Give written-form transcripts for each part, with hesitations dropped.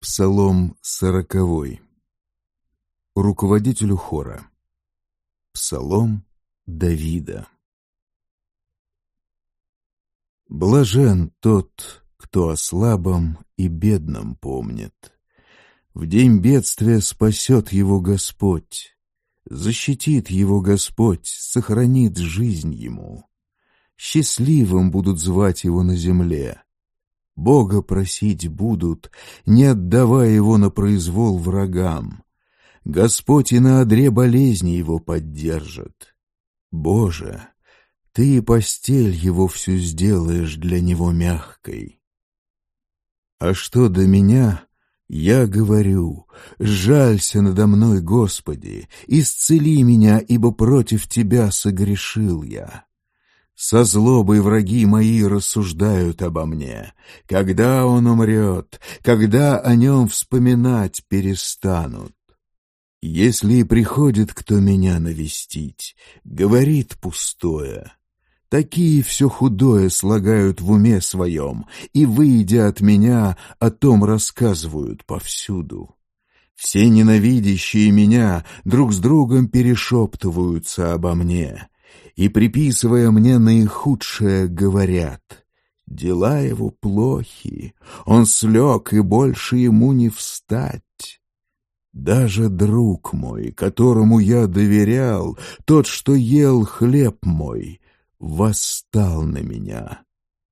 Псалом 40. Руководителю хора. Псалом Давида. Блажен тот, кто о слабом и бедном помнит. В день бедствия спасет его Господь, защитит его Господь, сохранит жизнь ему. Счастливым будут звать его на земле. Бога просить будут, не отдавая его на произвол врагам. Господь и на одре болезни его поддержит. Боже, Ты и постель его всю сделаешь для него мягкой. А что до меня, я говорю: жалься надо мной, Господи, исцели меня, ибо против Тебя согрешил я. Со злобой враги мои рассуждают обо мне. Когда он умрет, когда о нем вспоминать перестанут? Если и приходит кто меня навестить, говорит пустое. Такие все худое слагают в уме своем, и, выйдя от меня, о том рассказывают повсюду. Все ненавидящие меня друг с другом перешептываются обо мне, и, приписывая мне наихудшее, говорят: дела его плохи, он слег, и больше ему не встать. Даже друг мой, которому я доверял, тот, что ел хлеб мой, восстал на меня.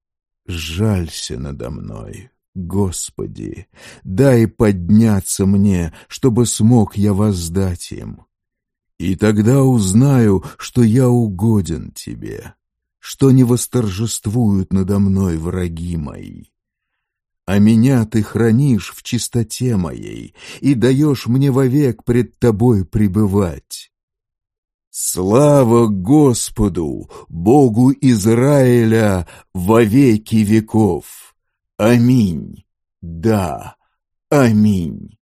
Жалься надо мной, Господи, дай подняться мне, чтобы смог я воздать им. И тогда узнаю, что я угоден Тебе, что не восторжествуют надо мной враги мои. А меня Ты хранишь в чистоте моей и даешь мне вовек пред Тобой пребывать. Слава Господу, Богу Израиля, во веки веков! Аминь. Да, аминь.